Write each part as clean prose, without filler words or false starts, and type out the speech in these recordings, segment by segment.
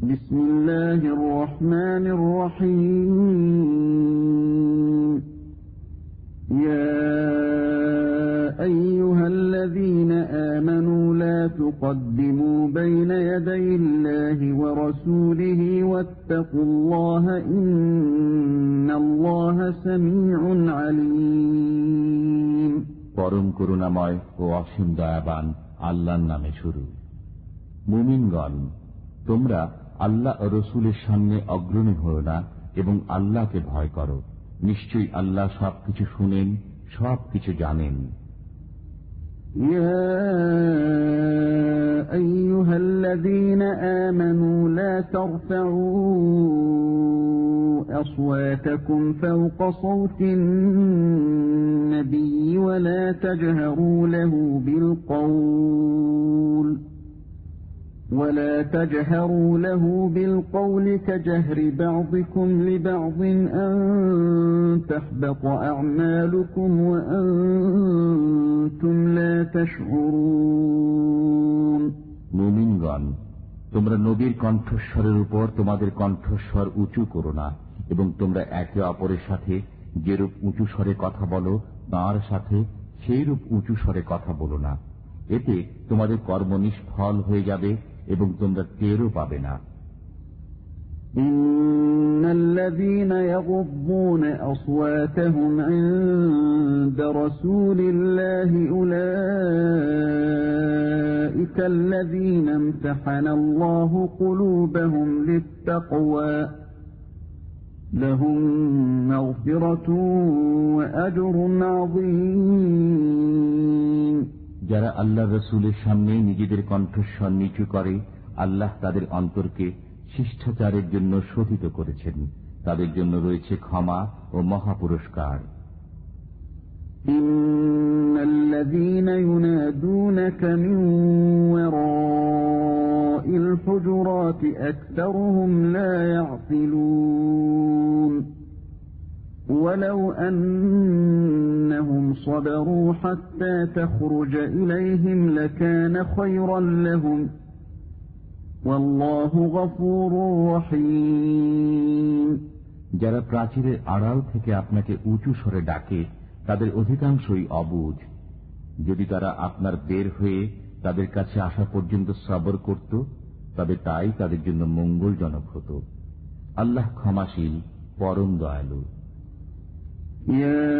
بسم الله الرحمن الرحيم يا أيها الذين آمنوا لا تقدموا بين يدي الله ورسوله واتقوا الله إن الله سميع عليم পরম করুণাময় ও অসীম দয়াবান আল্লাহর নামে শুরু। মুমিনগণ, তোমরা আল্লাহ ও রসুলের সামনে অগ্রণী হও না এবং আল্লাহকে ভয় করো। নিশ্চয়ই আল্লাহ সবকিছু শুনেন, সবকিছু জানেন। يا أيها الذين آمنوا لا ترفعوا أصواتكم فوق صوت النبي ولا تجهروا له بالقول كجهر بعضكم لبعض أن تحبط أعمالكم وأنتم لا تشعرون মুমিনগণ, তোমরা নবীর কণ্ঠস্বরের উপর তোমাদের কণ্ঠস্বর উঁচু করো না এবং তোমরা একে অপরের সাথে যেরূপ উঁচু স্বরে কথা বলো তাঁর সাথে সেইরূপ উঁচু স্বরে কথা বলো না। এতে তোমাদের কর্ম নিষ্ফল হয়ে যাবে এবং তোমরা টেরও পাবে না। ইন্নাল্লাযীনা ইয়াগুদ্দূনা আসওয়াতাহুম ইনদা রাসূলিল্লাহি উলাইকাল্লাযীনা ইমতাহানাল্লাহু কুলূবাহুম লিত-তাকওয়া লাহুম মাগফিরাতুন ওয়া আজরুন আযীম। যারা আল্লাহ রসুলের সামনে নিজেদের কণ্ঠস্বর নিচু করে, আল্লাহ তাদের অন্তরকে শিষ্টাচারের জন্য শোধিত করেছেন। তাদের জন্য রয়েছে ক্ষমা ও মহাপুরস্কার। ইন্নাল্লাযীনা ইউনাদূনাকা মিন ওয়ারাইল হুজুরাতি আকসারুহুম লা ইয়াকিলুন ولو أنهم صبروا حتى تخرج إليهم لكان خيرا لهم والله غفور رحيم। যারা প্রাচীরের আড়াল থেকে আপনাকে উঁচু স্বরে ডাকে তাদের অধিকাংশই অবুঝ। যদি তারা আপনার বের হয়ে তাদের কাছে আসা পর্যন্ত সবর করত তবে তাই তাদের জন্য মঙ্গলজনক হতো। আল্লাহ ক্ষমাশীল, পরম দয়ালু। يا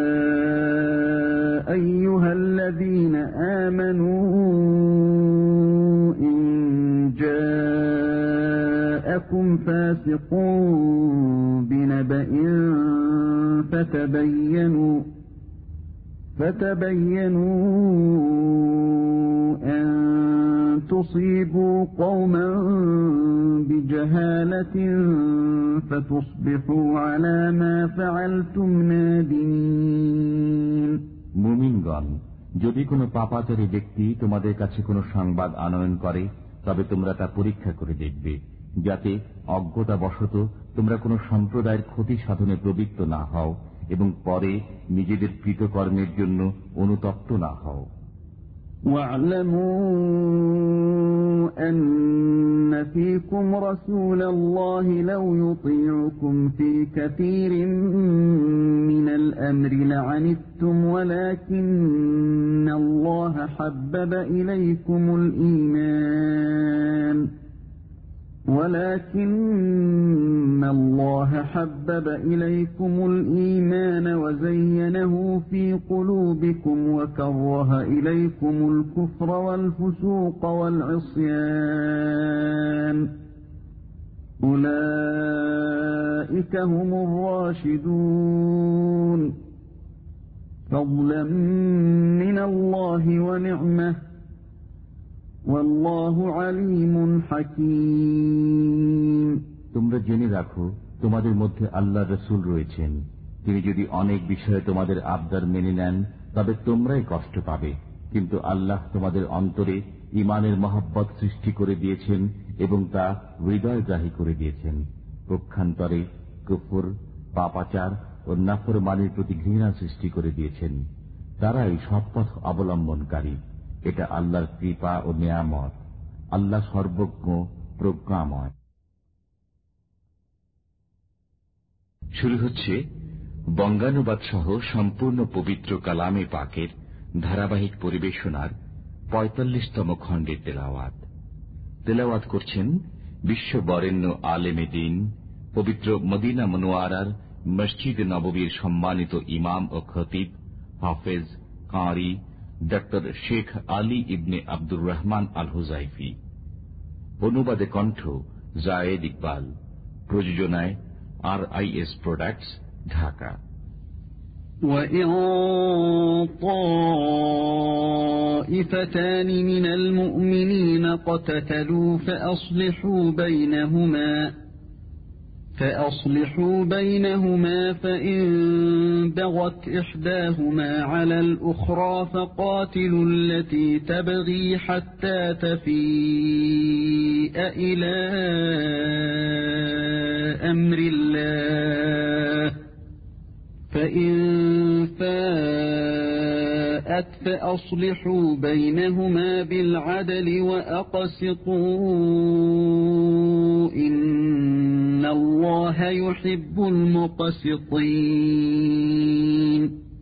أيها الذين آمنوا إن جاءكم فاسق بنبأ فتبينوا أن تصيبوا قوما بجهالة فتصبحوا على ما فعلتم نادمين। মুমিনগণ, যদি কোনো পাপাচারী ব্যক্তি তোমাদের কাছে কোনো সংবাদ আনয়ন করে তবে তোমরা তা পরীক্ষা করে দেখবে, যাতে অজ্ঞতাবশত তোমরা কোনো সম্প্রদায়ের ক্ষতি সাধনে প্রবৃত্ত না হও এবং পরে নিজেদের কৃতকর্মের জন্য অনুতপ্ত না হও। واعلموا أن فيكم رسول الله لو يطيعكم في كثير من الأمر لعنتم ولكن الله حبب إليكم الإيمان وزينه في قلوبكم وكره إليكم الكفر والفسوق والعصيان أولئك هم الراشدون فضلا من الله ونعمة والله عليم حكيم। তোমরা জেনে রাখো, তোমাদের মধ্যে আল্লাহ রসুল রয়েছেন। তিনি যদি অনেক বিষয়ে তোমাদের আবদার মেনে নেন তবে তোমরাই কষ্ট পাবে, কিন্তু আল্লাহ তোমাদের অন্তরে ঈমানের মহব্বত সৃষ্টি করে দিয়েছেন এবং তা হৃদয়গ্রাহী করে দিয়েছেন। পক্ষান্তরে কুফর, পাপাচার ও নাফরমানির প্রতি ঘৃণা সৃষ্টি করে দিয়েছেন। তারাই সৎপথ অবলম্বনকারী। এটা আল্লাহর কৃপা ও নেয়ামত। আল্লাহ সর্বজ্ঞ, প্রজ্ঞাময়। শুরু হচ্ছে বঙ্গানুবাদ সহ সম্পূর্ণ পবিত্র কালামে পাকের ধারাবাহিক পরিবেশনার ৪৫তম খণ্ডের তেলাওয়াত করছেন বিশ্ব বরেণ্য আলেমে দ্বীন পবিত্র মদিনা মনোয়ারার মসজিদ নববীর সম্মানিত ইমাম ও খতিব হাফেজ কারি doctor Sheikh Ali ibn Abdur Rahman al Hudhaifi. অনুবাদে কণ্ঠ জায়েদ ইকবাল। প্রযোজনায় RIS প্রোডাক্টস, ঢাকা। وَإِن طَائِفَتَانِ مِنَ الْمُؤْمِنِينَ اقْتَتَلُوا فَأَصْلِحُوا بَيْنَهُمَا فَإِن بَغَتْ إِحْدَاهُمَا عَلَى الْأُخْرَى فَقَاتِلُوا الَّتِي تَبْغِي حَتَّى تَفِيءَ إِلَى أَمْرِ اللَّهِ فَإِن فَاءَتْ فَأَصْلِحُوا بَيْنَهُمَا بِالْعَدْلِ وَأَقْسِطُوا إِنَّ اللَّهَ يُحِبُّ الْمُقْسِطِينَ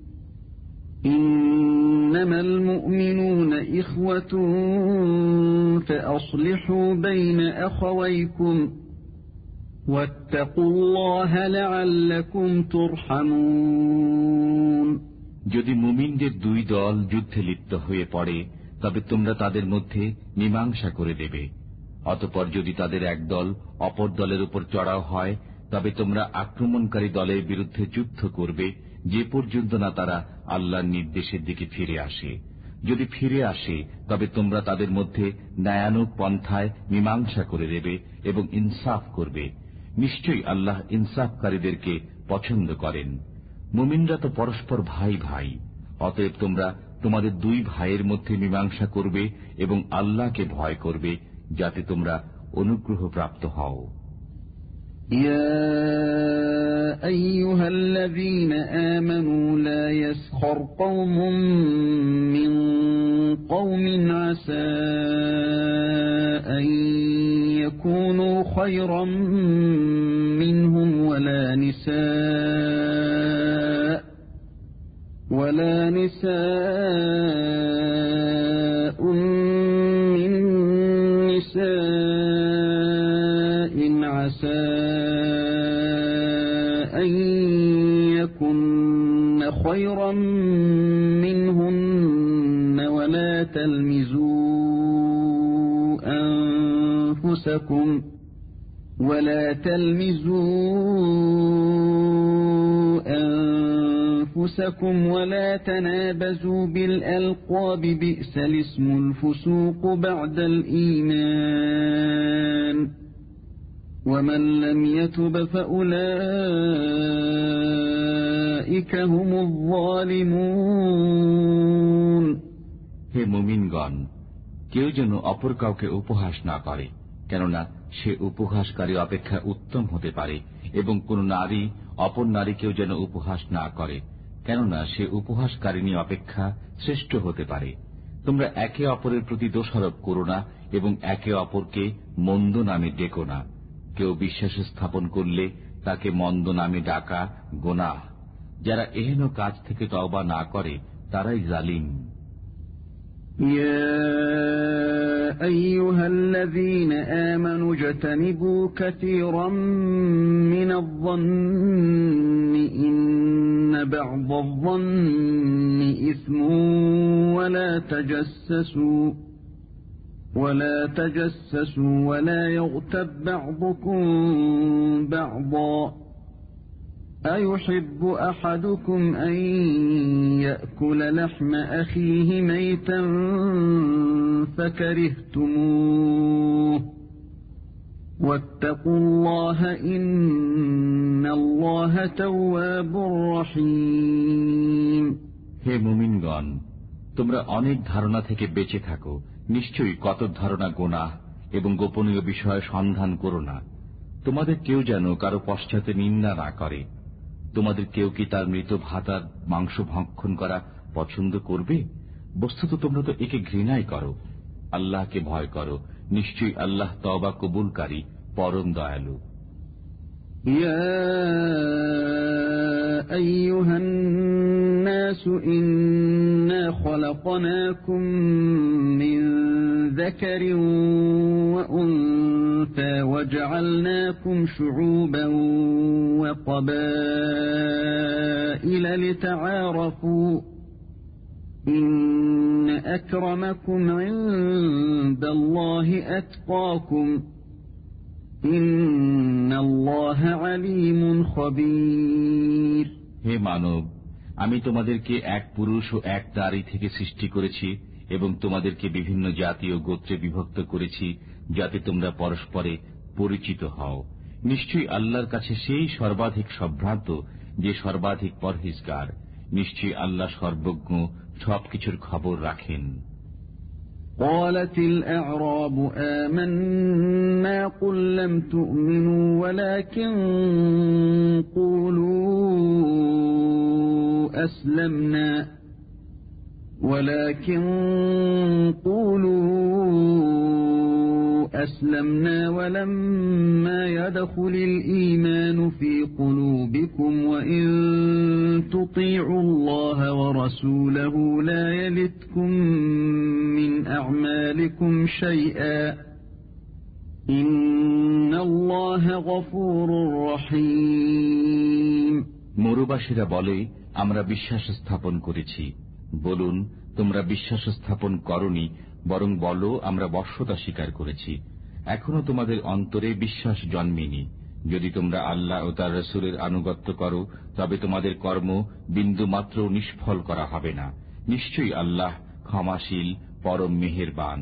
إِنَّمَا الْمُؤْمِنُونَ إِخْوَةٌ فَأَصْلِحُوا بَيْنَ أَخَوَيْكُمْ وَاتَّقُوا اللَّهَ لَعَلَّكُمْ تُرْحَمُونَ। যদি মুমিনদের দুই দল যুদ্ধে লিপ্ত হয়ে পড়ে তবে তোমরা তাদের মধ্যে মীমাংসা করে দেবে। অতঃপর যদি তাদের এক দল অপর দলের উপর চড়াও হয় তবে তোমরা আক্রমণকারী দলের বিরুদ্ধে যুদ্ধ করবে যে পর্যন্ত না তারা আল্লাহর নির্দেশের দিকে ফিরে আসে। যদি ফিরে আসে তবে তোমরা তাদের মধ্যে ন্যায়ানুগ পন্থায় মীমাংসা করে দেবে এবং ইনসাফ করবে। নিশ্চয়ই আল্লাহ ইনসাফকারীদেরকে পছন্দ করেন। মুমিনরা তো পরস্পর ভাই ভাই, অতএব তোমরা তোমাদের দুই ভাইয়ের মধ্যে মীমাংসা করবে এবং আল্লাহকে ভয় করবে যাতে তোমরা অনুগ্রহ প্রাপ্ত হও। يا أيها الذين آمنوا لا يسخر قوم من قوم عسى أن يكونوا خيرا منهم ولا نساء من نساء عسى أن يكن خيرا منهن ولا تلمزوا أنفسكم ولا تنابزوا بالألقاب بئس الاسم الفسوق بعد الإيمان ومن لم يتب فأولئك هم الظالمون। হে মুমিনগণ, কেউ যেন অপর কাউকে উপহাস না করে, কেননা সে উপহাসকারী অপেক্ষা উত্তম হতে পারে, এবং কোন নারী অপর নারীকেও যেন উপহাস না করে, কেননা সে উপহাসকারিণী অপেক্ষা শ্রেষ্ঠ হতে পারে। তোমরা একে অপরের প্রতি দোষারোপ করো না এবং একে অপরকে মন্দ নামে ডেকো না। কেউ বিশ্বাস স্থাপন করলে তাকে মন্দ নামে ডাকা গোনাহ। যারা এহেন কাজ থেকে তওবা না করে তারাই জালিম। يا أيها الذين آمنوا اجتنبوا كثيرا من الظن إن بعض الظن إثم ولا تجسسوا ولا يغتب بعضكم بعضا أيحب أحدكم أن يأكل لحم أخيه ميتا فكرهتموه واتقوا الله إن الله تواب رحيم। হে মুমিনগণ, তোমরা অনেক ধারণা থেকে বেঁচে থাকো। নিশ্চয়ই কত ধারণা গোনাহ, এবং গোপনীয় বিষয় সন্ধান করো না। তোমাদের কেউ যেন কারো পশ্চাতে নিন্দা না করে। তোমাদের কেউ কি তার মৃত ভাতার মাংস ভক্ষণ করা পছন্দ করবে? বস্তুত তোমরা তো একে ঘৃণাই করো। আল্লাহকে ভয় করো, নিশ্চয়ই আল্লাহ তওবা কবুলকারী, পরম দয়ালু। يا أيها الناس إنا خلقناكم من ذكر وأنثى وجعلناكم شعوبا وقبائل لتعارفوا إن أكرمكم عند الله أتقاكم ইন্নাল্লাহ আলীমুন খবীর। হে মানব, আমি তোমাদেরকে এক পুরুষ ও এক নারী থেকে সৃষ্টি করেছি এবং তোমাদেরকে বিভিন্ন জাতি ও গোত্রে বিভক্ত করেছি যাতে তোমরা পরস্পরে পরিচিত হও। নিশ্চয়ই আল্লাহর কাছে সেই সর্বাধিক সম্ভ্রান্ত যে সর্বাধিক পরহেজগার। নিশ্চয়ই আল্লাহ সর্বজ্ঞ, সবকিছুর খবর রাখেন। قالت الأعراب آمنا قل لم تؤمنوا ولكن قولوا أسلمنا ولما يدخل الإيمان في قلوبكم وإن تطيعوا الله ورسوله لا يلتكم من أعمالكم شيئا إن الله غفور رحيم। মরুবাসীরা বলে, আমরা বিশ্বাস স্থাপন করেছি। বলুন, তোমরা বিশ্বাস স্থাপন করনি, বরং বলো আমরা বশ্যতা স্বীকার করেছি। এখনো তোমাদের অন্তরে বিশ্বাস জন্মেনি। যদি তোমরা আল্লাহ ও তার রাসূলের আনুগত্য করো তবে তোমাদের কর্ম বিন্দু মাত্র নিষ্ফল করা হবে না। নিশ্চয়ই আল্লাহ ক্ষমাশীল, পরম মেহেরবান।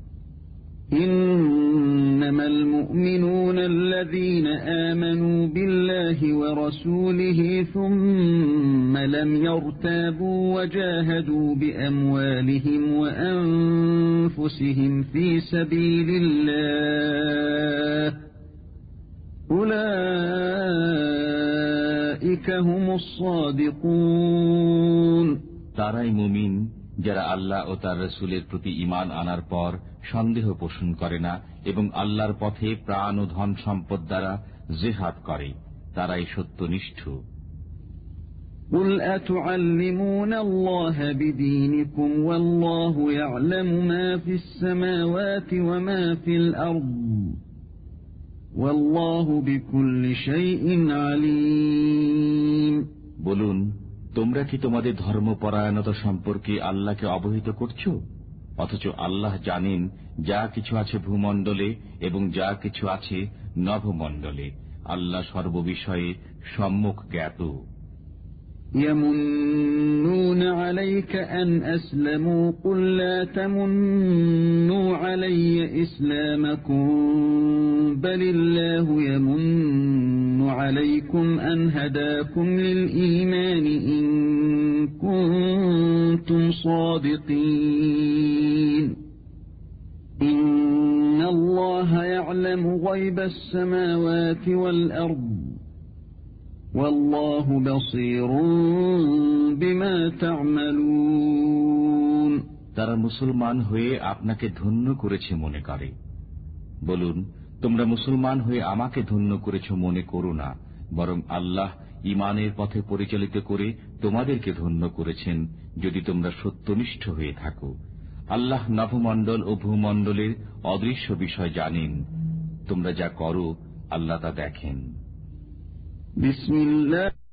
إنما المؤمنون الذين آمنوا بالله ورسوله ثم لم يرتابوا وجاهدوا بأموالهم وأنفسهم في سبيل الله أولئك هم الصادقون। তারাই মুমিন যারা আল্লাহ ও তার রাসূলের প্রতি ঈমান আনার পর সন্দেহ পোষণ করে না এবং আল্লাহর পথে প্রাণ ও ধন সম্পদ দ্বারা জিহাদ করে, তারাই সত্যনিষ্ঠ। قل أتعلمون الله بدينكم والله يعلم ما في السماوات وما في الأرض والله بكل شيء عليم। বলুন, তোমরা কি তোমাদের ধর্মপরায়ণতা সম্পর্কে আল্লাহকে অবহিত করছো? অথচ আল্লাহ জানেন যা কিছু আছে ভূমণ্ডলে এবং যা কিছু আছে নভমণ্ডলে। আল্লাহ সর্ববিষয়ে সম্যক জ্ঞাত। يمنون عليك أن أسلموا قل لا تمنوا علي إسلامكم بل الله يمن عليكم أن هداكم للإيمان إن كنتم صادقين إن الله يعلم غيب السماوات والأرض والله بصير بما تعملون। তারা মুসলমান হয়ে আপনাকে ধন্য করেছে মনে করে। বলুন, তোমরা মুসলমান হয়ে আমাকে ধন্য করেছ মনে করো না, বরং আল্লাহ ঈমানের পথে পরিচালিত করে তোমাদেরকে ধন্য করেছেন যদি তোমরা সত্যনিষ্ঠ হয়ে থাকো। আল্লাহ নভমণ্ডল ও ভূমণ্ডলের অদৃশ্য বিষয় জানেন। তোমরা যা করো আল্লাহ তা দেখেন। বিসমিল্লাহ।